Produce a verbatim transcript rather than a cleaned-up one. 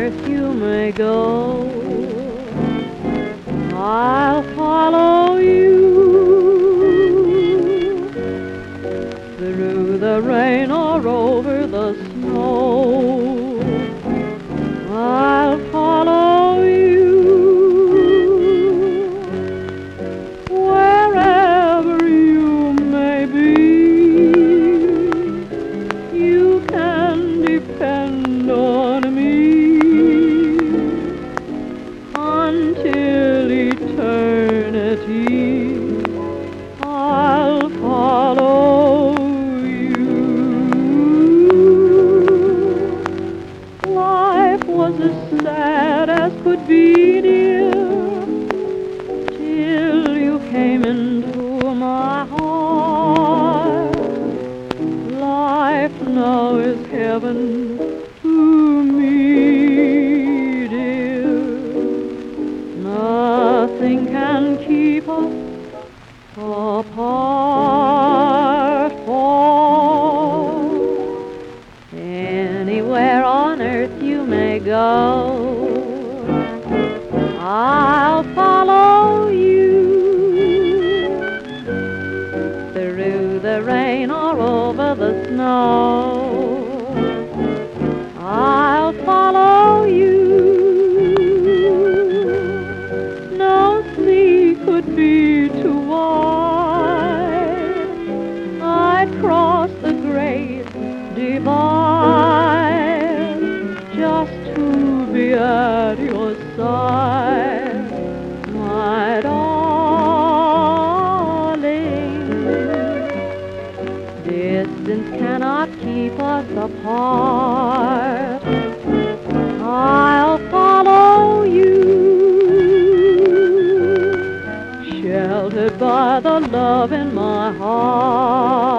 earth you may go, I'll follow you through the rain or over the snow. I'll follow you wherever you may be. You can depend on me until eternity. I'll follow you. Life was as sad as could be, dear, till you came into my heart. Life now is heaven to me, dear. Nothing can keep us apart, for anywhere on earth you may go, I'll follow you through the rain or over the snow. I'll follow you. No sea could be too wide. I'd cross the great divide just to be at your side, my darling. Distance cannot keep us apart. I'll follow you, sheltered by the love in my heart.